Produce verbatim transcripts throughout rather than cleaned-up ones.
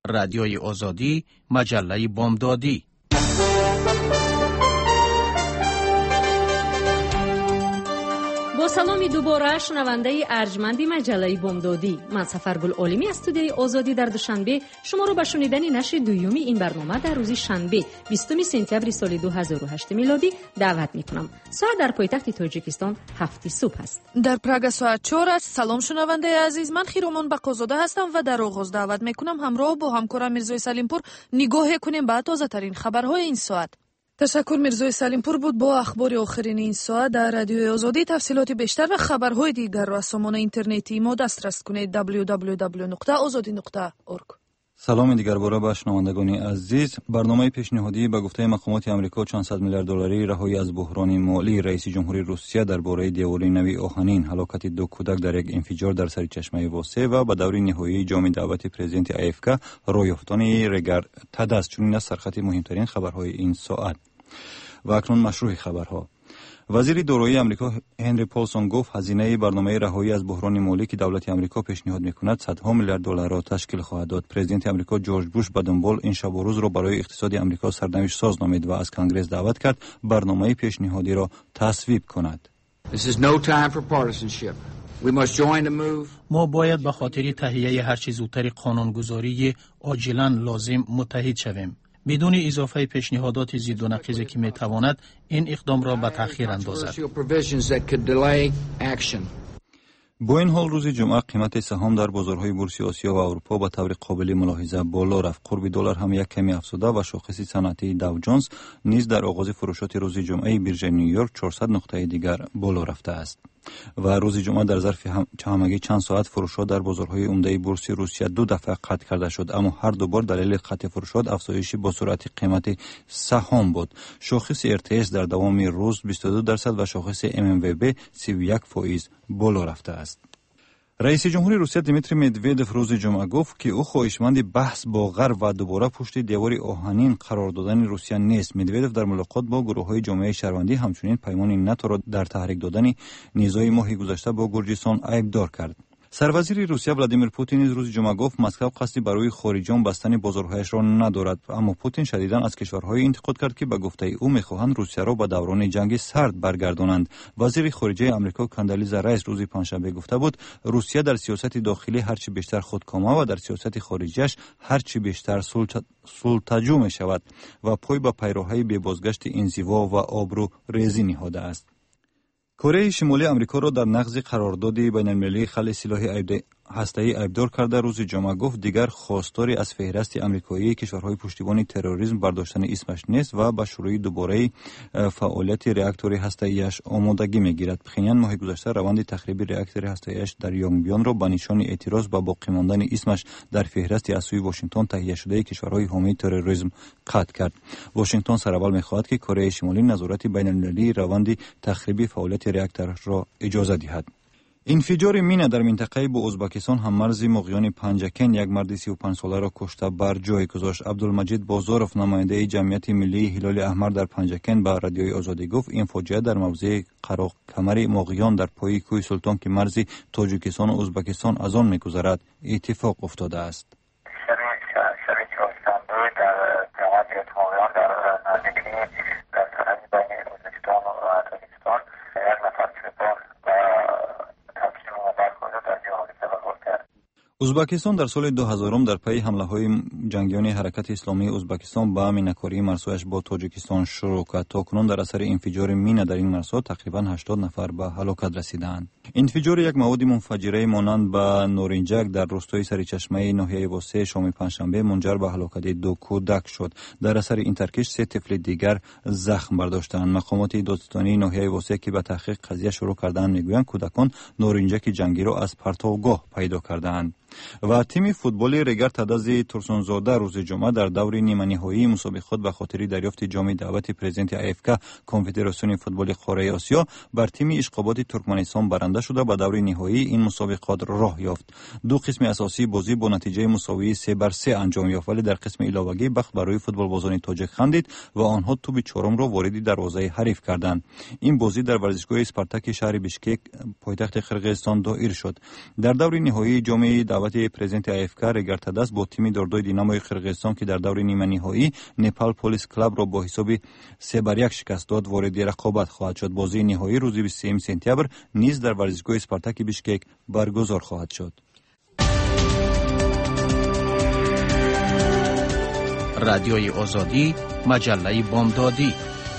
رادیوی آزادی، مجله بامدادی. با سلامی دوباره شنونده ارجمندی مجله بامدادی، من سفرگل عالمی از استودیوی آزادی در دوشنبه شما رو به شنیدن نشر دویومی این برنامه در روز شنبه بیستم سپتامبر سال دو هزار و هشت میلادی دعوت میکنم. ساعت در پایتخت تاجیکستان هفت صبح است. در پراگ ساعت چهار است. سلام شنونده عزیز، من خیرومان بقازاده هستم و در آغاز دعوت میکنم همراه با همکارم میرزای سلیمپور نگاه کنیم به تازه ترین خبرهای این ساعت. تشکر میرزای سلیمپور بود با اخبار آخرین این ساعت در رادیوی آزادی. تفصیلات بیشتر و خبرهای دیگر را از سامان اینترنتی ما دسترس کنید دبلیو دبلیو دبلیو نقطه آزادی نقطه اورگ. سلام دیگر باره به شنوندگان عزیز. برنامه پیشنهادی به گفته مقامات آمریکا چندصد میلیارد دلاری رهایی از بحران مالی رئیس جمهوری روسیه درباره دیواری نوی آهنین، هلاکت دو کودک در یک انفجار در سرچشمه واسه و به دور نهایی جام دعوت پرزیدنت ای اف کی روی افتادن رگر تدست چنین از سرخط مهمترین خبرهای این ساعت. و اکنون مشروع خبرها. وزیر دارایی آمریکا هنری پولسون گفت هزینه برنامه رهایی از بحران مالی که دولت آمریکا پیشنهاد میکند صدها میلیارد دلار را تشکیل خواهد داد. پرزیدنت آمریکا جورج بوش به دنبال این شب و روز را برای اقتصاد آمریکا سرنوشت ساز نامید و از کنگره دعوت کرد برنامه پیشنهادی را تصویب کند. ما باید به خاطر تهیه هر چه زودتر قانونگذاری عاجلا لازم متحد شویم. بدون اضافه پیشنهادات ضد و نقیضی که میتواند این اقدام را به تأخیر اندازد. با این حال روز جمعه قیمت سهام در بازارهای بورسی آسیا و اروپا به طور قابل ملاحظه بالا رفت. قرب دلار هم یک کمی افزوده و شاخص صنعتی داو جونز نیز در آغاز فروشات روز جمعه بیرژه نیویورک چهارصد نقطه دیگر بالا رفته است. و روز جمعه در ظرف همگی چند ساعت فروشات در بازارهای عمده بورس روسیه دو دفعه قطع کرده شد، اما هر دو بار دلیل قطع فروشات افزایش با سرعت قیمت سهام بود. شاخص ار تی اس در دوام روز بیست و دو درصد و شاخص ام ام وی بی سی و یک فائز بالا رفته است. رئیس جمهوری روسیه دیمیتری مدودوف روز جمعه گفت که او خواهشمند بحث با غرب و دوباره پشت دیوار آهنین قرار دادن روسیه نیست. مدودوف در ملاقات با گروه‌های جامعه شهروندی همچنین پیمان ناتو را در تحریک دادن نیزهای ماه گذشته با گرجستان عیبدار کرد. سروزیر روسیه ولادیمیر پوتین روز جمعه گفت مسکو قصدی برای خارجیان بستن بازارهایش را ندارد، اما پوتین شدیداً از کشورهای انتقاد کرد که به گفته او میخواهند روسیه را به دوران جنگ سرد برگردانند. وزیر خارجه آمریکا کاندالیزا رایس روز پنجشنبه گفته بود روسیه در سیاست داخلی هرچی بیشتر خودکامه و در سیاست خارجیش هرچی بیشتر سلطه‌جو می شود و پای به پیراهی بی بازگشت انزوا و آبرو ریزی نهاده است. کره شمالی آمریکا را در نقض قرارداد بین‌المللی خلع سلاح هسته‌ای عیبدار کرده. روز جمعه گفت دیگر خواستاری از فهرست آمریکایی کشورهای پشتیبان تروریسم برداشتن اسمش نیست و به شروع دوباره فعالیت راکتور هسته‌ایش آمادگی می‌گیرد. پخینیان ماه گذشته روند تخریب راکتور هسته‌ایش در یونگبیون را به نشان اعتراض به باقی ماندن اسمش در فهرست از سوی واشنگتن تهیه شده کشورهای حامی تروریسم قطع کرد. واشنگتن سرحال می‌خواهد که کره شمالی نظارت بین‌المللی روند تخریب فعالیت راکتور را اجازه دهد. انفجار مینه در منطقه با ازبکستان هم مرز مقیان پنجکن یک مرد سی و پنج ساله را کشته بر جای گذاشت. عبدالمجید بازارف نماینده جمعیت ملی هلال احمر در پنجکن به رادیوی آزادی گفت این فاجعه در موضع قراق کمر مقیان در پای کوه سلطان که مرز تاجیکستان و ازبکستان از آن می‌گذرد اتفاق افتاده است. ازبکستان در سال دو هزار در پی حمله‌های جنگیان حرکت اسلامی ازبکستان به مینه‌کاری مرزهایش با تاجیکستان شروع کرد. تاکنون در اثر انفجار مینه در این مرزها تقریباً هشتاد نفر به هلاکت رسیدند. انفجار یک مواد منفجره مانند به نارنجک در روستای سرچشمه ناحیه واسه شام پنجشنبه منجر به هلاکت دو کودک شد. در اثر این ترکش سه طفل دیگر زخم برداشتند. مقامات دادستانی ناحیه واسه که به تحقیق قضیه شروع کردند میگویند کودکان نارنجک جنگی را از پرتوگاه پیدا کردند. و تیم فوتبال رگر تدز ترسونزاده روز جمعه در دور نیمه نهایی مسابقات به خاطر دریافت جام دعوت پرزیدنت ای اف کی کنفدراسیون فوتبال قاره آسیا بر تیم اشقابات ترکمنستان برنده شده به دور نهایی این مسابقات راه یافت. دو قسم اساسی بازی با نتیجه مساوی سه بر سه انجام یافت، ولی در قسم علاوگی بخت برای فوتبال بازان تاجیک خندید و آنها توپ چهارم را وارد دروازه حریف کردند. این بازی در ورزشگاه اسپارتاک شهر بیشکک پایتخت قرقیزستان دایر شد. در دور نهایی جام دعوت نوبت پرزیدنت آیفکا رگرتاداس با تیم دردوی دیناموی قرقیزستان که در دور نیمه نهایی نپال پلیس کلاب را با حساب سه بر یک شکست داد وارد رقابت خواهد شد. بازی نهایی روز بیست و سوم سپتامبر نیز در ورزشگاه اسپارتاک بیشکک برگزار خواهد شد. رادیوی آزادی، مجله بامدادی.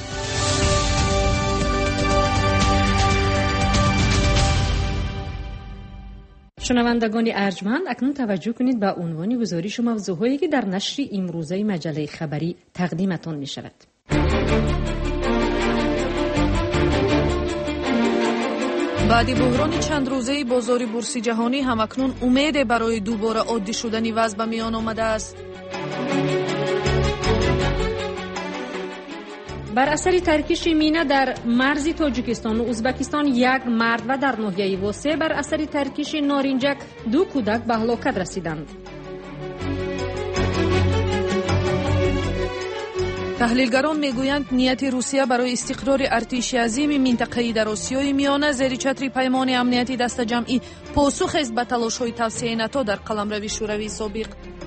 شنوندگان ارجمند، اکنون توجه کنید به عنوان گزارش و موضوعهایی که در نشر امروزه مجله خبری تقدیمتان می شود. بعد بحران چند روزه بازار بورس جهانی همکنون امید برای دوباره عادی شدن وضع به میان آمده است. بر اثر ترکش مینه در مرز تاجیکستان و ازبکستان یک مرد و در ناحیه واسه بر اثر ترکش نارنجک دو کودک به هلاکت رسیدند. تحلیلگران میگویند نیت روسیه برای استقرار ارتش عظیم منطقه‌ای در آسیای میانه زیر چتر پیمان امنیتی دست جمعی پاسخ است به تلاش‌های توسعه ناتو در قلمرو شوروی سابق.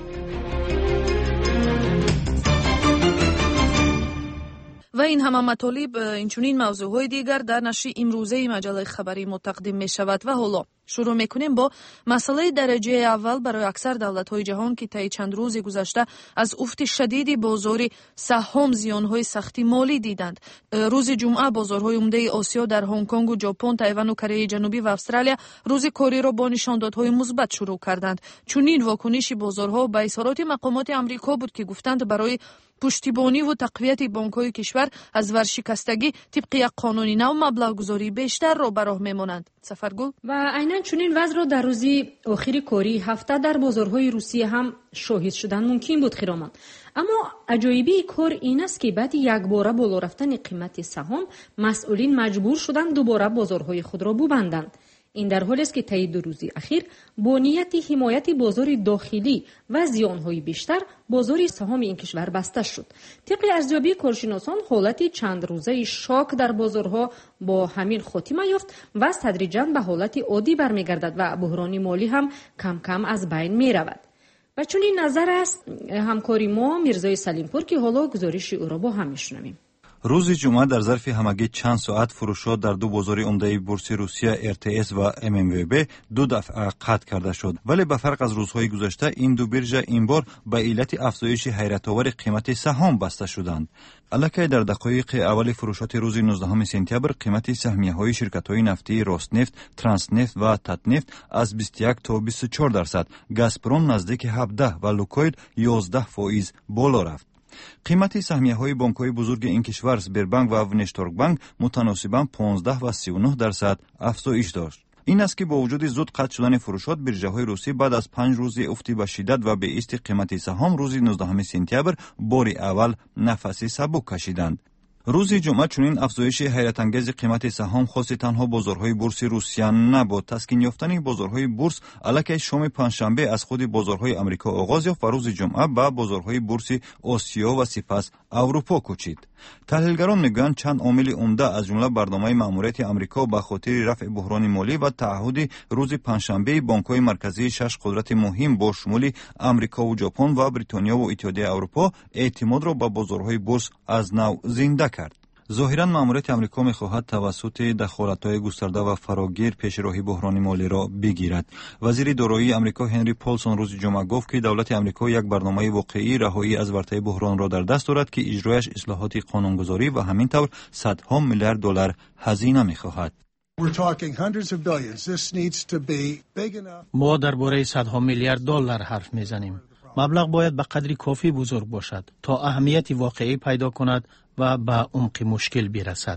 و این همه مطالب اینچنین موضوعهای دیگر در نشر امروزه مجله خبری متقدم می شود. و حالا شروع میکنیم با مسئله درجه اول برای اکثر دولت‌های جهان که طی چند روز گذشته از افت شدید بازار سهام زیان‌های سختی مالی دیدند. روز جمعه بازارهای عمده آسیا در هنگ کنگ و ژاپن، تایوان و کره جنوبی و استرالیا روز کاری را با نشاندادهای مثبت شروع کردند. چنین واکنش بازارها به اظهارات مقامات آمریکا بود که گفتند برای پشتیبانی و تقویت بانک‌های کشور از ورشکستگی طبق یک قانون نو مبلغ گذاری بیشتر را به راه می‌مانند. سفرگل و عیناً چنین وضع را در روزی آخر کاری هفته در بازارهای روسیه هم شاهد شدن ممکن بود خیرامان. اما عجایبی کار این است که بعد یک باره بالا رفتن قیمت سهام مسئولین مجبور شدند دوباره بازارهای خود را ببندند. این در حالی است که طی دو روز اخیر با نیت حمایت بازار داخلی و زیانهای بیشتر بازار سهام این کشور بسته شد. طبق ارزیابی کارشناسان حالت چند روزه شاک در بازارها با همین خاتمه یافت و تدریجاً به حالت عادی برمیگردد و بحران مالی هم کم کم از بین می رود. و چون این نظر است همکاری ما میرزای سلیمپور که حالا گزارش او را با هم میشنویم. روز جمعه در ظرف همگی چند ساعت فروشات در دو بازار عمده بورس روسیه ار تی اس و ام ام وی بی دو دفعه قطع کرده شد، ولی به فرق از روزهای گذشته این دو بیرژه این بار به علت افزایش حیرت آور قیمت سهام بسته شدند. الکی در دقایق اول فروشات روز نوزدهم سپتامبر قیمت سهمیه‌های شرکت‌های نفتی روسنفت، ترانسنفت و تاتنفت از بیست و یک تا بیست و چهار درصد، گازپروم نزدیک هفده و لوکویل یازده فایز بالا رفت. قیمت سهمیه‌های بانک‌های بزرگ این کشور سبربانک و ونشتورک بانک متناسباً پانزده و سی و نه درصد افزایش داشت. این است که با وجود زود قطع شدن فروشات بیرژه‌های روسی بعد از پنج روز افتی به شدت و به ایست قیمت سهام روز نوزدهم سپتامبر بار اول نفسی سبک کشیدند. روز جمعه چنین افزایش حیرت انگیز قیمت سهام خاص تنها بازارهای بورس روسیه نبود. تسکین یافتن بازارهای بورس الکی شام پنجشنبه از خود بازارهای آمریکا آغاز یافت و روز جمعه به بازارهای بورس آسیا و سپس اروپا کوچید. تحلیلگران میگویند چند عامل عمده از جمله برنامه مأموریت آمریکا به خاطر رفع بحران مالی و تعهد روز پنجشنبه بانک‌های مرکزی شش قدرت مهم با شمول آمریکا و ژاپن و بریتانیا و اتحادیه اروپا اعتماد را به بازارهای بورس از نو زنده کرد. ظاهراً مأموریت آمریکا می‌خواهد توسط دخالت‌های گسترده و فراگیر پیشراه بحران مالی را بگیرد. وزیر دارایی آمریکا هنری پولسون روز جمعه گفت که دولت آمریکا یک برنامه واقعی رهایی از ورطه بحران را در دست دارد که اجرایش اصلاحات قانونگذاری و همینطور صدها میلیارد دلار هزینه می‌خواهد. ما درباره صدها میلیارد دلار حرف میزنیم. مبلغ باید به قدری کافی بزرگ باشد تا اهمیت واقعی پیدا کند و به عمق مشکل برسد.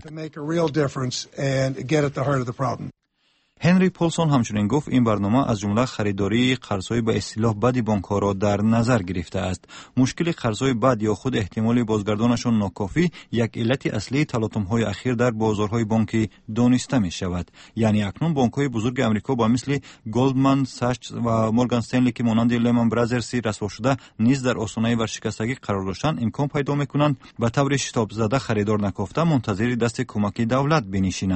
هنری پولسون همچنین گفت این برنامه از جمله خریداری قرض‌های به اصطلاح بد بانک‌ها را در نظر گرفته است. مشکل قرض‌های بد یا خود احتمال بازگردانشان ناکافی یک علت اصلی تلاطم‌های اخیر در بازارهای بانکی دانسته می‌شود. یعنی اکنون بانک‌های بزرگ آمریکا با مثل گلدمن ساچز و مورگان استنلی که مانند لیمن برادرز رسوا شده نیز در آستانه ورشکستگی قرار داشتند امکان پیدا می‌کنند به طور شتاب زده خریدار نکافته منتظر دست کمک دولت بنشینند.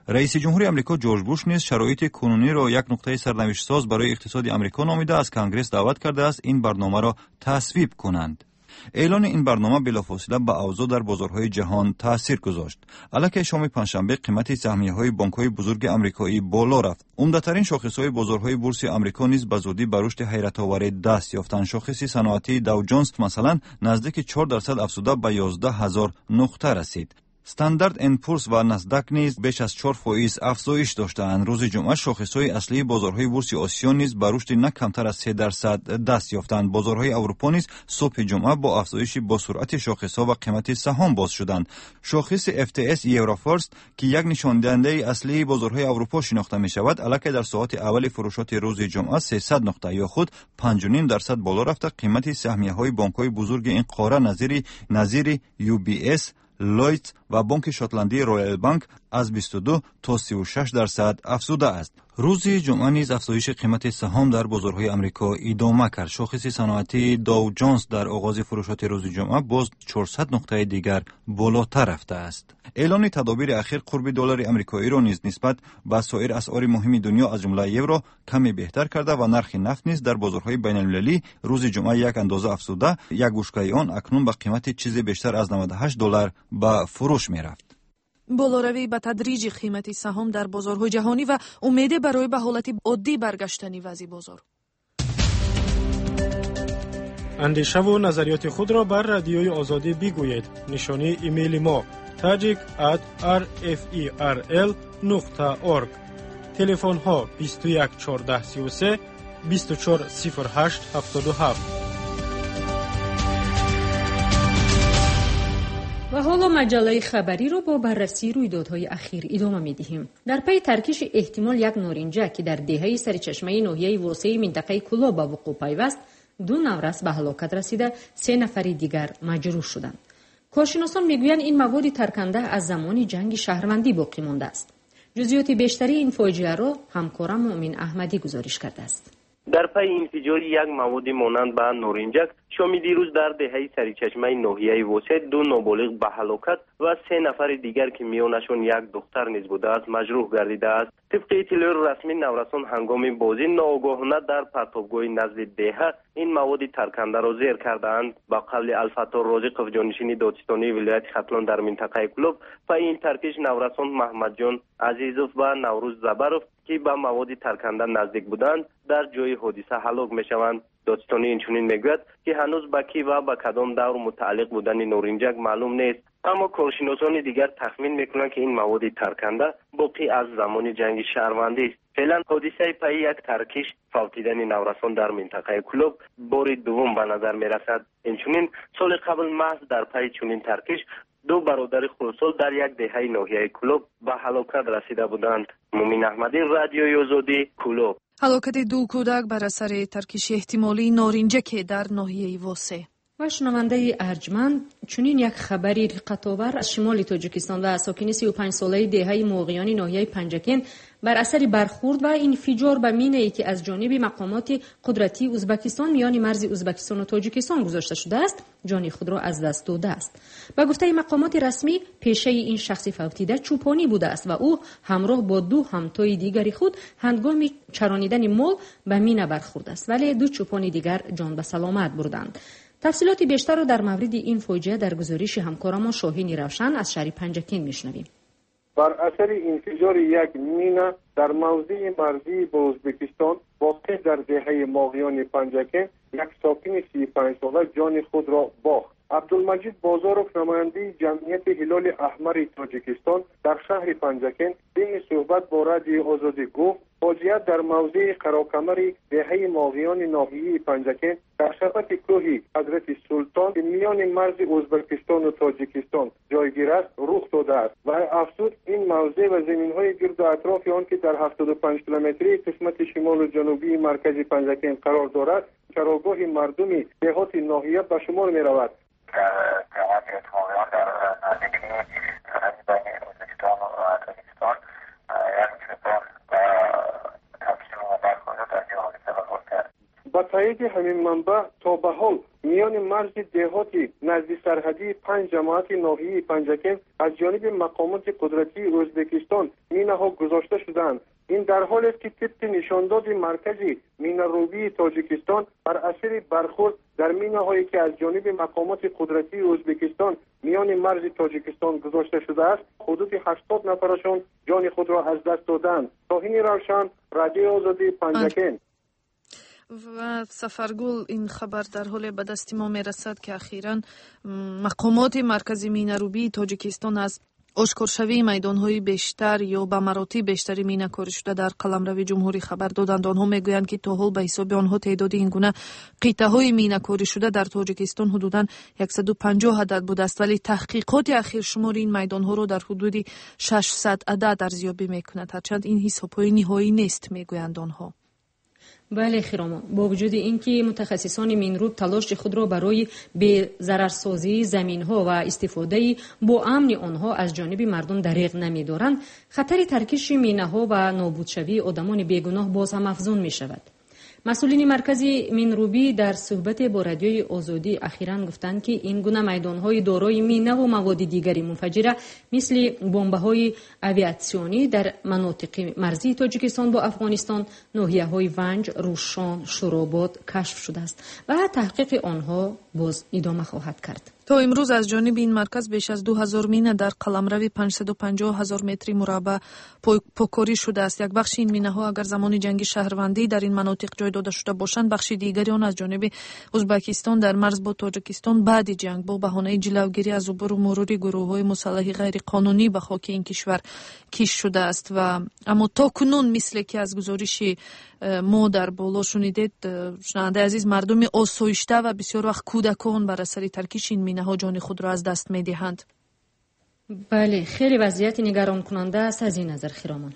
رئیس جمهور آمریکا جورج بوش نیز شرایط کنونی را یک نقطه سرنوشت ساز برای اقتصاد آمریکا نامیده از کنگره دعوت کرده است این برنامه را تصویب کنند. اعلان این برنامه بلافاصله به اوضاع در بازارهای جهان تاثیر گذاشت. علاوه شام پنجشنبه قیمت سهمیه‌های بانک‌های بزرگ آمریکایی بالا رفت. عمده‌ترین شاخص‌های بازارهای بورس آمریکا نیز به زودی به رشد حیرت‌آور دست یافتند. شاخص صنعتی داو جونز مثلا نزدیک چهار درصد افزوده به یازده هزار نقطه رسید. استاندارد اند پورس و ناسداک نیز بیش از چهار فیصد افزایش داشتند. روز جمعه شاخص‌های اصلی بازارهای بورس آسیا نیز به رشد نه کمتر از سه درصد دست یافتند. بازارهای اروپا نیز صبح جمعه با افزایش با سرعت شاخص‌ها و قیمت سهام باز شدند. شاخص اف تی اس یورافورست که یک نشان دهنده اصلی بازارهای اروپا شناخته می‌شود، علاوه در ساعات اول فروشات روز جمعه سیصد نقطه یا خود پنج و نیم درصد بالا رفته. قیمت سهمیه‌های بانک‌های بزرگ این قاره نظیر نظیر یو بی اس، لویت و بانک شاتلندی رویال بانک از بیست و دو تا سی و شش درصد افزوده است. روز جمعه نیز افزایش قیمت سهام در بازارهای آمریکا ادامه کرد. شاخص صنعتی داو جونز در آغاز فروشات روز جمعه باز چهارصد نقطه دیگر بالاتر رفته است. اعلان تدابیر اخیر قرب دلار آمریکایی را نیز نسبت به سایر اسعار مهم دنیا از جمله یورو کمی بهتر کرده و نرخ نفت نیز در بازارهای بین المللی روز جمعه یک اندازه افزوده، یک گوشکای آن اکنون به قیمت چیزی بیشتر از نود و هشت دلار به فروش می رفت. болоравӣ ба тадриҷи қимати саҳом дар бозорҳои ҷаҳонӣ ва умеде барои ба ҳолати оддӣ баргаштани вазъи бозор. андешаву назариёти худро бар радиои озодӣ бигӯед. нишони имейли мо tajik at r f e r l нуқта org. телефонҳо بیست و یک چهارده سی و سه بیست و چهار صفر هشت هفتاد و هفت. و حالا مجله خبری رو با بررسی رویدادهای اخیر ادامه می‌دهیم. در پی ترکیش احتمال یک نارنجک که در دهه سرچشمه ناحیه واسع منطقه کلا به وقوع پیوست، دو نورس به هلاکت رسیده، سه نفر دیگر مجروح شدند. کارشناسان میگویند این مواد ترکنده از زمان جنگ شهروندی باقی مانده است. جزئیات بیشتری این فاجعه را همکارم مؤمن احمدی گزارش کرده است. در پی انفجار یک مواد مانند به نارنجک شام دیروز در دهه سرچشمه ناحیه واسع دو نابالغ به هلاکت و سه نفر دیگر که میانشان یک دختر نیز بوده است مجروح گردیده است. طبق اطلاع رسمی نورسان هنگام بازی ناآگاهانه در پرتابگاه نزد دهه این مواد ترکنده را زیر کردند. با قول الفتاح رازقов جانشین دادستانی ولایت ختلان در منطقه کلوب پی این ترکیش نورسان محمد جان عزیزوف و نوروز زبروف که به مواد ترکنده نزدیک بودند در جای حادثه هلاک میشوند. دادستانی اینچنین میگوید که هنوز به کی و به کدام دور متعلق بودن نارنجک معلوم نیست، اما کارشناسان دیگر تخمین میکنند که این مواد ترکنده باقی از زمان جنگ شهروندی است. فعلا حادثه پی یک ترکیش فوتیدن نورسان در منطقه کلوب بار دوم به نظر میرسد. اینچنین سال قبل محض در پی چنین ترکیش دو برادر خردسال در یک دهه ناحیه کلوب به هلاکت رسیده بودند. مومن احمدی، رادیوی آزادی، کلوب. ҳалокати ду кӯдак бар асари таркиши эҳтимолии норинҷаке дар ноҳияи восеъ. و شنونده ارجمند، چنین یک خبری رقت‌آور از شمال تاجیکستان و ساکن سی و پنج ساله دهه موقعیان ناحیه پنجکن بر اثر برخورد و انفجار به مینه‌ای که از جانب مقامات قدرتی ازبکستان میان مرز ازبکستان و تاجیکستان گذاشته شده است، جان خود را از دست داده است. به گفته مقامات رسمی، پیشه این شخص فوتیده چوپانی بوده است و او همراه با دو همتای دیگری خود هنگام چرانیدن مال به مینه برخورده است، ولی دو چوپانی دیگر جان به سلامت بردند. تفصیلات بیشتر را در مورد این فاجعه در گزارش همکارمان شاهین روشن از شهر پنجکن میشنویم. بر اثر انفجار یک مینه در موضع مرزی با ازبکستان واقع در دهه ماغیان پنجکن یک ساکن سی و پنج ساله جان خود را باخت. عبدالمجید بازاروف، نماینده جمعیت هلال احمر تاجیکستان در شهر پنجکن، به صحبت با رادیو آزادی گفت فاجعه در موضع قراکمر دهه ماغیان ناحیه پنجکن در شبت کوه حضرت سلطان که میان مرز ازبکستان و تاجیکستان جایگیر است رخ داده است و افزود این موضع و زمین‌های گرد و اطراف آن که در هفتاد و پنج کیلومتری قسمت شمال و جنوبی مرکز پنجکن قرار دارد چراگاه مردمی دهات ناحیه به شمار می‌رود. جمعیت ماغیان در نزدیکی بین ازبکستان و تاجیکستان یک مقدار تقسیم و برخورد در جهان سبب کرد. با تایید همین منبع تا به حال میان مرز دهاتی نزدیک سرحدی پنج جماعت ناحیه پنجکن از جانب مقامات قدرتی ازبکستان میناها گذاشته شدند. این در حالی است که طبق نشانداد مرکزی میناروبی تاجیکستان بر اثر برخورد در میناهایی که از جانب مقامات قدرتی ازبکستان میان مرز تاجیکستان گذاشته شده است، حدود هشتاد نفرشان جان خود را از دست دادند. توهین روشن، رادیو آزادی پنجکن. و سفرگل این خبر در حال به دست ما میرسد که اخیراً مقامات مرکزی میناروبی تاجیکستان از اشکارشوی میدان‌های بیشتر یا به مراتب بیشتری میناکاری شده در قلمرو جمهوری خبر دادند. آنها میگویند که تا حال به حساب آنها تعداد این گونه قطعه‌های میناکاری شده در تاجیکستان حدوداً صد و پنجاه عدد بوده است، ولی تحقیقات اخیر شمار این میدان‌ها را در حدود ششصد عدد ارزیابی میکند، هرچند این حساب‌های نهایی نیست میگویند آنها. بله خیرامان، با وجود اینکه متخصصان مینروب تلاش خود را برای به ضررسازی زمین‌ها و استفاده با امن آنها از جانب مردم دریغ نمی‌دارند، خطر ترکیش مینه‌ها و نابودشوی آدمان بیگناه باز هم افزون می‌شود. مسئولین مرکزی مینروبی در صحبت با رادیوی آزادی اخیراً گفتند که این گونه میدان‌های دارای مینه و مواد دیگری منفجره مثل بمب‌های آویاسیونی در مناطق مرزی تاجیکستان با افغانستان، ناحیه‌های ونج، روشان، شوراباد کشف شده است و تحقیق آنها باز ادامه خواهد کرد. تا امروز از جانب این مرکز بیش از دو هزار مینه در قلمرو پانصد و پنجاه هزار متری مربع پاکاری شده است. یک بخش این مینه ها اگر زمان جنگ شهروندی در این مناطق جای داده شده باشند، بخش دیگری آن از جانب ازبکستان در مرز با تاجیکستان بعد جنگ با بهانه جلوگیری از عبور و مرور گروه های مسلح غیر قانونی به خاک این کشور کش شده است. و اما تا کنون مثل که از گزارش ما در بالا شنیدید، شنونده عزیز، مردم آسایشته و بسیار وقت کودکان بر اثر ترکیش این مینه ها جان خود را از دست می دهند. بله، خیلی وضعیت نگران کننده است از این نظر خیرامان.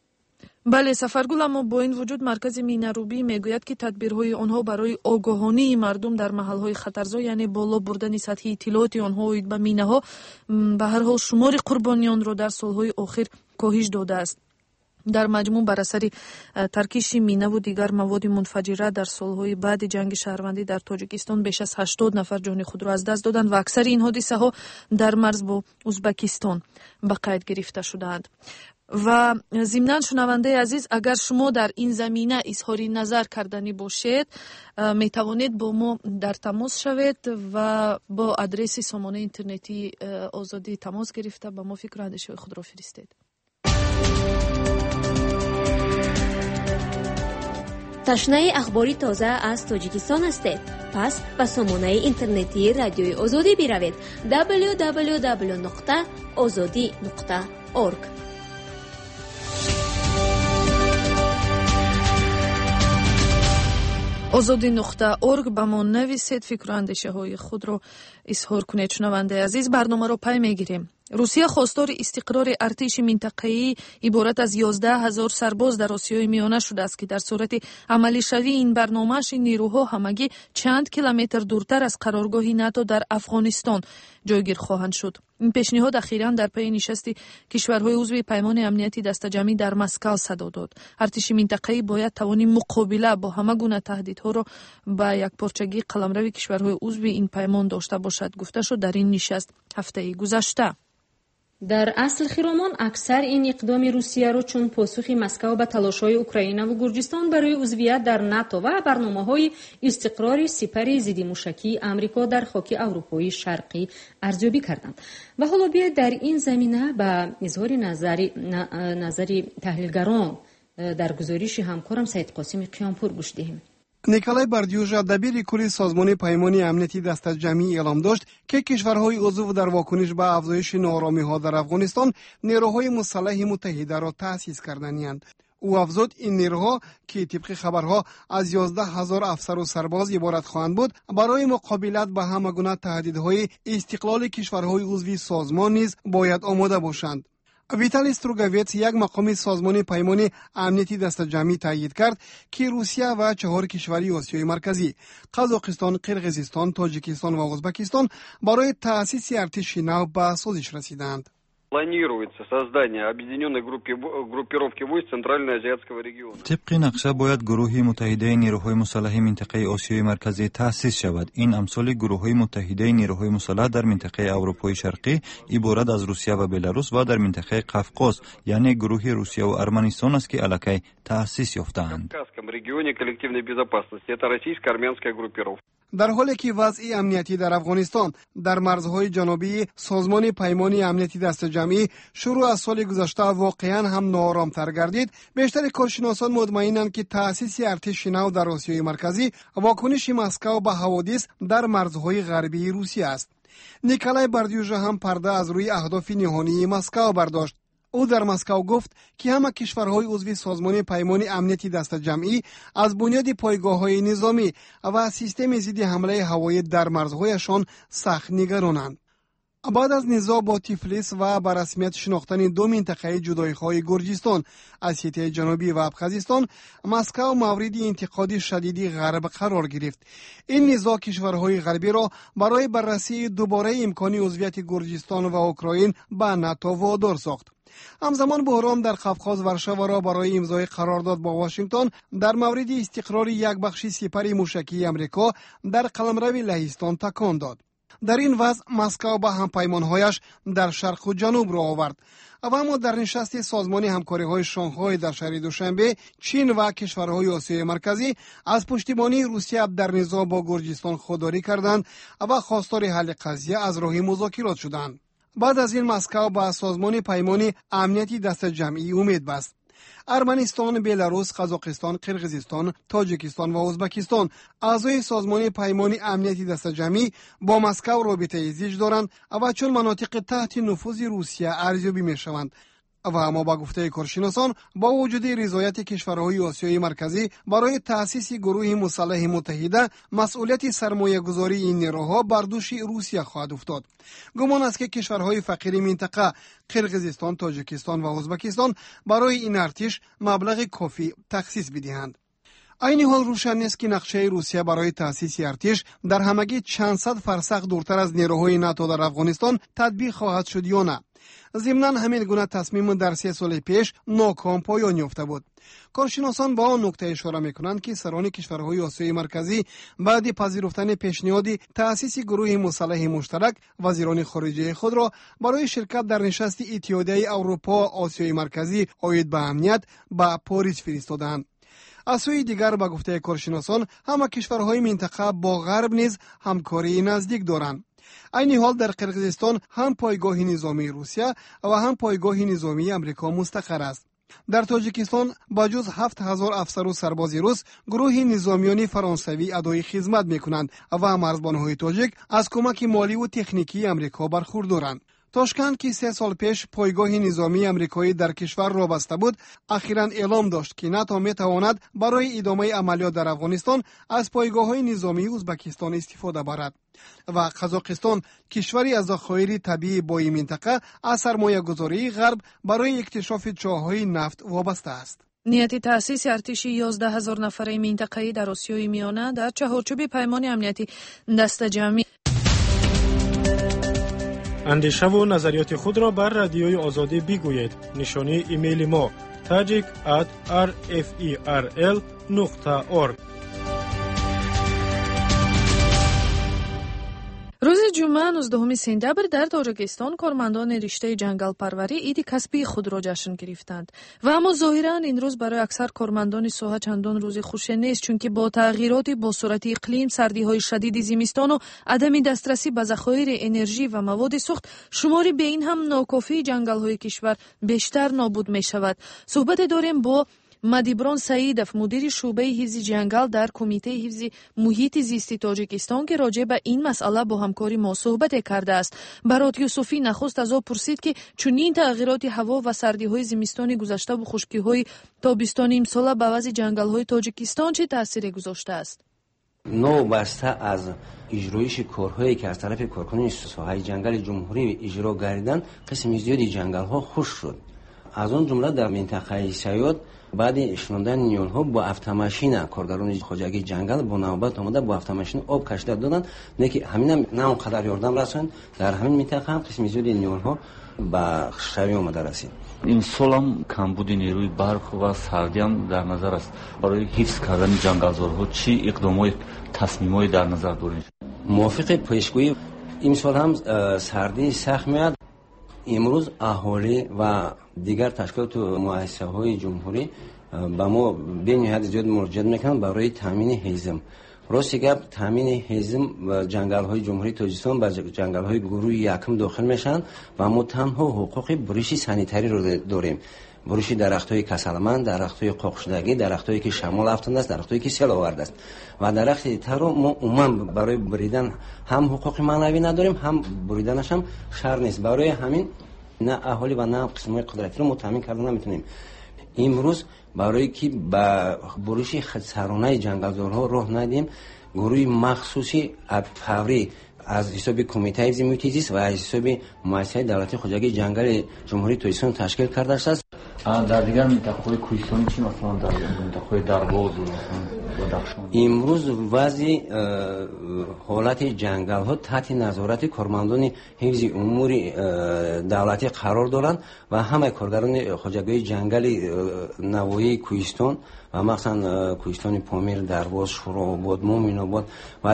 بله سفرگل، اما با این وجود مرکز میناروبی میگوید که تدبیرهای آنها برای آگاهانی مردم در محلهای خطرزا، یعنی بالا بردن سطح اطلاعات آنها به مینه ها، به هر حال شمار قربانیان را در سالهای آخر کاهش داده است. در مجموع بر اثر ترکیش مینه و دیگر مواد منفجره در سالهای بعد جنگ شهروندی در تاجیکستان بیش از هشتاد نفر جان خود را از دست دادند و اکثر این حادثه ها در مرز با ازبکستان به قید گرفته شدند. و ضمناً شنونده عزیز، اگر شما در این زمینه اظهار نظر کردنی باشید، می توانید با ما در تماس شوید و با آدرس سامانه اینترنتی آزادی تماس گرفته با ما فکر و اندیشه خود را فرستید. تشنه اخباری تازه از تاجیکستان هستید؟ پس به سامانه اینترنتی رادیوی آزادی بروید دبلیو دبلیو دبلیو نقطه آزادی نقطه اورگ. آزادی نقطه اورگ به ما نویسید، فکر و اندیشه های خود را اظهار کنید. شنونده عزیز، برنامه را پی میگیریم. روسیه خواستار استقرار ارتش منطقه‌ای عبارت از یازده هزار سرباز در آسیای میانه شده است که در صورت عملی شوی این برنامه‌اش نیروها همگی چند کیلومتر دورتر از قرارگاه ناتو در افغانستان جایگیر خواهند شد. این پیشنهاد اخیراً در پی نشست کشورهای عضو پیمان امنیتی دسته‌جمعی در مسکو صدا داد. ارتش منطقه‌ای باید توان مقابله با همه گونه تهدیدها را با یکپارچگی قلمرو کشورهای عضو این پیمان داشته باشد، گفته شد در این نشست هفته گذشته. در اصل خیرامان، اکثر این اقدام روسیه را چون پاسخ مسکو به تلاش‌های اوکراین و گرجستان برای عضویت در ناتو و برنامه‌های استقرار سپر ضد موشکی آمریکا در خاک اروپای شرقی ارزیابی کردند. و حالا بیاید در این زمینه به اظهار نظری نظری تحلیلگران در گزارش همکارم سید قاسم قیامپور گوش دهیم. نیکولای باردیوژا دبیر کلی سازمان پیمانی امنیتی دسته‌جمعی اعلام داشت که کشورهای عضو در واکنش به افزایش ناآرامی‌ها در افغانستان نیروهای مسلح متحده را تأسیس کرده‌اند. او افزود این نیروها که طبق خبرها از یازده هزار افسر و سرباز عبارت خواهند بود، برای مقابلت با همه گونه تهدیدهای استقلال کشورهای عضو سازمان نیز باید آماده باشند. ویتالی استروگاویتس، یک مقام سازمان پیمان امنیتی دسته‌جمعی، تایید کرد که روسیه و چهار کشوری آسیای مرکزی، قزاقستان، قرقیزستان، تاجیکستان و ازبکستان برای تأسیس ارتش نو به سازش رسیدند. Планируется создание объединенной группировки войск Центральноазиатского региона. طبق نقشه باید گروه متحده نیروهای مسلح منطقه آسیای مرکزی تأسیس شود. این امثال گروه‌های متحده نیروهای مسلح در منطقه اروپای شرقی عبارت از روسیه و بلاروس و در منطقه قفقاز یعنی گروه روسیه و ارمنستان است که الکی تأسیس یافته‌اند. В регионе коллективной безопасности это российско-армянская группировка. در حالی که وضع امنیتی در افغانستان در مرزهای جنوبی سازمان پیمانی امنیتی دست جمعی شروع از سال گذشته واقعا هم ناآرام‌تر گردید، بیشتر کارشناسان مطمئنند که تأسیس ارتش نو در آسیای مرکزی واکنش مسکو به حوادث در مرزهای غربی روسیه است. نیکولای باردیوژا هم پرده از روی اهداف نهانی مسکو برداشت. او در مسکو گفت که همه کشورهای عضو سازمان پیمان امنیتی دست جمعی از بنیاد پایگاه‌های نظامی و سیستم ضد حمله هوایی در مرزهایشان سخت نگرانند. بعد از نزاع با تیفلیس و به رسمیت شناختن دو منطقه جدایی‌های گرجستان، اسیته جنوبی و ابخازستان، مسکو مورد انتقاد شدیدی غرب قرار گرفت. این نزاع کشورهای غربی را برای بررسی دوباره امکان عضویت گرجستان و اوکراین به ناتو وادار ساخت. همزمان بحران در قفقاز ورشوا را برای امضای قرارداد با واشنگتن در مورد استقرار یک بخش سپر موشکی امریکا در قلمرو لهستان تکان داد. در این وضع مسکو با همپیمانهایش در شرق و جنوب را آورد. و اما در نشست سازمان همکاری‌های شانگهای در شهر دوشنبه، چین و کشورهای آسیای مرکزی از پشتیبانی روسیه در نزاع با گرجستان خودداری کردند و خواستار حل قضیه از راه مذاکرات شدند. بعد از این مسکو با سازمان پیمان امنیتی دست جمعی امید بست. ارمنستان، بلاروس، قزاقستان، قرقیزستان، تاجیکستان و ازبکستان اعضای سازمان پیمان امنیتی دست جمعی با مسکو رابطه ایزی دارند و چون مناطق تحت نفوذ روسیه ارزیابی می‌شوند. و اما با گفته کارشناسان با وجود رضایت کشورهای آسیای مرکزی برای تأسیس گروه مسلح متحده، مسئولیت سرمایه‌گذاری این نیروها بر دوش روسیه خواهد افتاد. گمان است که کشورهای فقیر منطقه قرقیزستان، تاجیکستان و ازبکستان برای این ارتش مبلغ کافی تخصیص بدهند. این حال روشن نیست که نقشه روسیه برای تأسیس ارتش در همگی چند صد فرسخ دورتر از نیروهای ناتو در افغانستان تطبیق خواهد شد یا نه. ضمناً همین گونه تصمیم در سه سال پیش ناکام پایان یافته بود. کارشناسان با آن نکته اشاره می‌کنند که سران کشورهای آسیای مرکزی بعد پذیرفتن پیشنهاد تأسیس گروه مسلح مشترک، وزیران خارجه خود را برای شرکت در نشست اتحادیه اروپا آسیای مرکزی عاید به امنیت به پاریس فرستادند. از سوی دیگر با گفته کارشناسان همه کشورهای منطقه با غرب نیز همکاری نزدیک دارند. این حال در قرقیزستان هم پایگاه نظامی روسیه و هم پایگاه نظامی امریکا مستقر است. در تاجیکستان با جز هفت هزار افسر و سرباز روس، گروه نظامیان فرانسوی ادای خدمت می‌کنند و مرزبان‌های تاجیک از کمک مالی و تکنیکی امریکا برخوردارند. تاشکند که سه سال پیش پایگاه نظامی امریکایی در کشور را بسته بود، اخیراً اعلام داشت که ناتو می‌تواند برای ادامه عملیات در افغانستان از پایگاه‌های نظامی ازبکستان استفاده برد. و قزاقستان، کشوری از ذخایر طبیعی با این منطقه، از سرمایه‌گذاری غرب برای اکتشاف چاه‌های نفت وابسته است. نیت تأسیس ارتش یازده هزار نفره منطقه‌ای در آسیای میانه در چهارچوب پیمان امنیتی دست جمعی. اندیشه و نظریات خود را بر رادیوی آزادی بگویید. نشانی ایمیل ما tajik at r f e r l نقطه org. روز جمعه نوزدهم سپتامبر در تاجیکستان کارمندان رشته جنگل پروری عید کسبی خود را جشن گرفتند و اما ظاهرا این روز برای اکثر کارمندان ساحه چندان روز خوشی نیست، چون که با تغییرات با سرعت اقلیم، سردی های شدید زمستان و عدم دسترسی به ذخایر انرژی و مواد سوخت، شماری به این هم ناکافی جنگل های کشور بیشتر نابود می شود. صحبت داریم با مدیبران سعیدов، مدیر شعبه حفظ جنگل در کمیته حفظ محیط زیستی تاجیکستان که راجع به این مسئله با همکاری ما صحبت کرده است. برات یوسفی نخست از او پرسید که چنین تغییرات هوا و سردی های زمستان گذشته و خشکی های تابستان امسال به وضع جنگل های تاجیکستان چه تاثیری گذاشته است؟ نو بسته از اجرایش کارهایی که از طرف کارکنان ساحه جنگل جمهوری اجرا گردیدند، قسم زیادی جنگل ها خشک شد. از اون جمله در منطقه سیاد بعد شنوندن نیونها با автомашина کارگران خوجگی جنگل با نوبت اومده با автомашина آب کشیده دادن نه که همین نه اونقدر یاردم رسوند. در همین منطقه هم قسم زیادی نیونها با شوی اومده رسید. این سال هم کمبود نیروی برق و سردی هم در نظر است. برای حفظ کردن جنگلزارها چی اقدامات تصمیمای در نظر دارید؟ موافق پیشگویی این سال هم سردی سخت میاد. امروز اهالی و دیگر تشکیلات و مؤسسه‌های جمهوری با ما به نهایت زیاد مراجعه میکنند برای تامین هیزم. راستی گپ تامین هیزم و جنگل‌های جمهوری تاجیکستان با جنگل‌های گروه یکم داخل میشن و ما تنها حقوق بروشی سانیتری رو داریم. بروشی درخت‌های کسلمند، درخت‌های قاقشدگی، درخت‌هایی که شمال افتاده است، درخت‌هایی که سیل آورده است. و درخت دیگر رو ما عموما برای بریدن هم حقوق معنوی نداریم، هم بریدنش هم شرط نیست. برای همین نه اهالی و نه قسم‌های قدرتی رو تامین کردن نمیتونیم. امروز برای که با بروشی خودسرانه جنگلزارها راه ندیم، گروه مخصوصی فوری از حساب کمیته حفظ محیط زیست و از حساب مؤسسه دولتی خوجگی جنگل جمهوری تاجیکستان تشکیل کرده است. در دیگر منطقه‌های کوهستانی چی مثلا در منطقه‌های درواز و بدخشان امروز وضع حالت جنگل ها تحت نظارت کارمندان حفظ امور دولتی قرار دارند و همه کارگران خوجگی جنگل نواحی کوهستان و مثلا کوهستان پامیر، درواز، شوراباد، مومن‌آباد و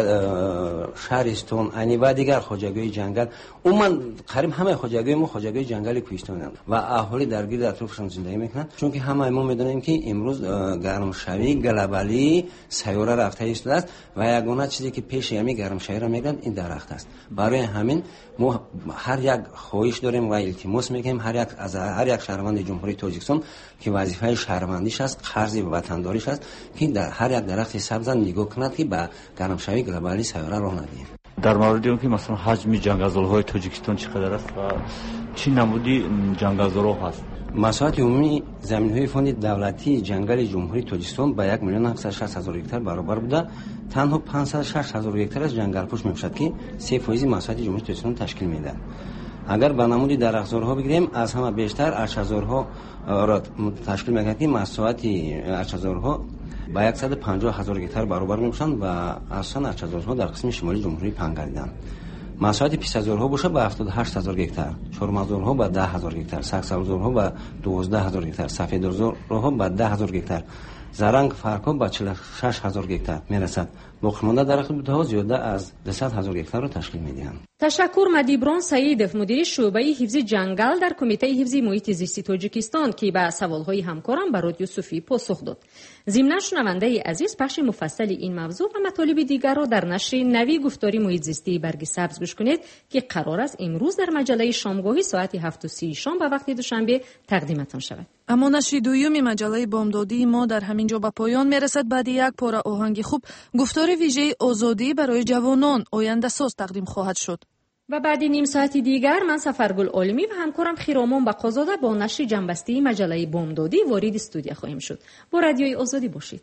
شهرستان انی و دیگر خوجگی جنگل عموما قریب همه خوجگی ما خوجگی جنگل کوهستانند و اهالی درگیر اطرافشان زندگی میکنند. چون که همه ما میدونیم که امروز گرم شوی گلوبالی سیاره رفته است و یگانه چیزی که پیش همی گرم شوی را میگن این درخت است. برای همین ما هر یک خواهش داریم و التماس میکنیم هر یک از هر یک شهروند جمهوری تاجیکستان که وظیفه شهروندیش است، قرض وطنداریش است که در هر یک درخت سبز نگاه کند که با گرم شوی گلوبالی سیاره راه ندهیم. در مورد اون که مثلا حجم جنگلزارهای تاجیکستان چقدر است و چی نمودی جنگلزارها هست؟ مساحت عمومی زمین‌های فوند دولتی جنگل جمهوری تاجیکستان با یک میلیون و هفتصد و شصت هزار هکتار برابر بوده. تنها پانصد و شش هزار هکتار از جنگل پوش می‌باشد که سه درصد مساحت جمهوری تاجیکستان تشکیل می‌دهد. اگر به نمود درختزارها بگیریم از همه بیشتر ارچه‌زارها را تشکیل می‌دهد که مساحت ارچه‌زارها با صد و پنجاه هزار هکتار برابر می‌باشند و اصلا ارچه‌زارها در قسم شمالی جمهوری پناهگاری‌اند. مساحت پیش‌زارها باشه با هفتاد و هشت هزار هکتار، چهارمزارها با ده هزار هکتار، سکسالزارها با دوازده هزار هکتار، سفیدزارها با ده هزار هکتار، زرنگ فرقا با چهل و شش هزار هکتار میرسد. باقی مانده درخت بوته‌ها زیاده از دویست هزار هکتار را تشکیل می‌دهند. تشکر مدیبران سعیدов مدیر شعبه حفظ جنگل در کمیته حفظ محیط زیست تاجیکستان که به سوال‌های همکارم به رادیو صوفی پاسخ داد. ضمن شنونده عزیز بخش مفصل این موضوع و مطالب دیگر را در نشر نوی گفتاری محیط زیستی برگ سبز گوش کنید که قرار است امروز در مجله شامگاهی ساعت هفت و سی شام به وقت دوشنبه تقدیمتان شود. اما نشر دوم مجله بامدادی ما در همین جا به پایان میرسد. بعد یک پاره آهنگ خوب گفتار ویژه آزادی برای جوانان آینده ساز تقدیم خواهد شد. و بعد نیم ساعتی دیگر من سفرگل عالمی و همکارم خیرامان بقازاده با نشر جنبسته مجله بامدادی وارد استودیو خواهیم شد. با رادیوی آزادی باشید.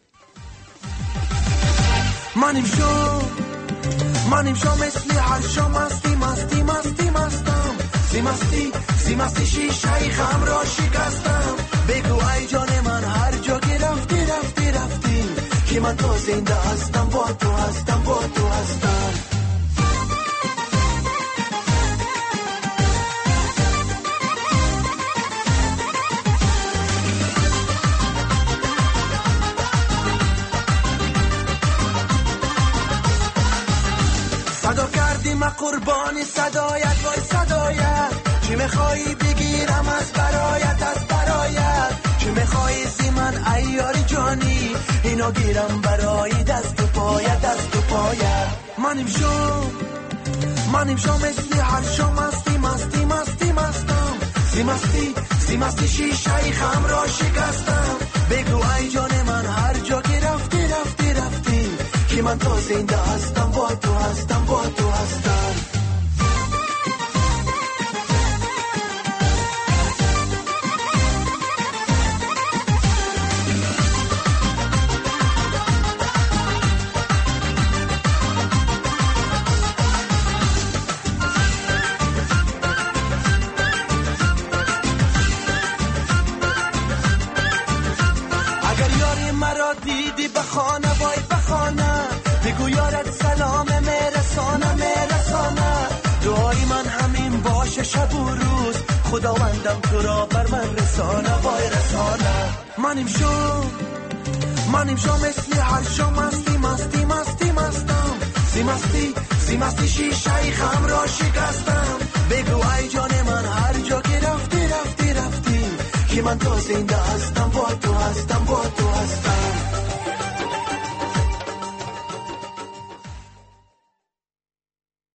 منیم شو منیم شو مثل هر شو مستی مستی مستی مستم سی مستی سی مستی شیشه خم را شکستم. بگو ای جان من هر جا که رفتی رفتی رفتی که من تو زنده هستم با تو هستم با تو هستم. صدا کردی ما قربانی صدایت وای صدایت چی میخوایی بگیرم از برایت از برایت چی میخوایی زی من ایاری جانی اینو گیرم برای دست و پایت دست و پایت. منیم شو منیم شو مثل هر شو مستی مستی مستی مستم سی مستی سی مستی شیشه خم را شکستم. بگو ای جان من هر جا که رفتی رفتی رفتی که من تو زنده هستم با تو هستم با تو هستم. خداوندم تو را بر من رسانه وای رسانه. منیم شو منیم شو مثل هر شو مستی مستی مستی مستم سی مستی سی مستی شیشه خم را شکستم. بگو ای جان من هر جا که رفتی رفتی رفتی که من تا زنده هستم با تو هستم با تو هستم.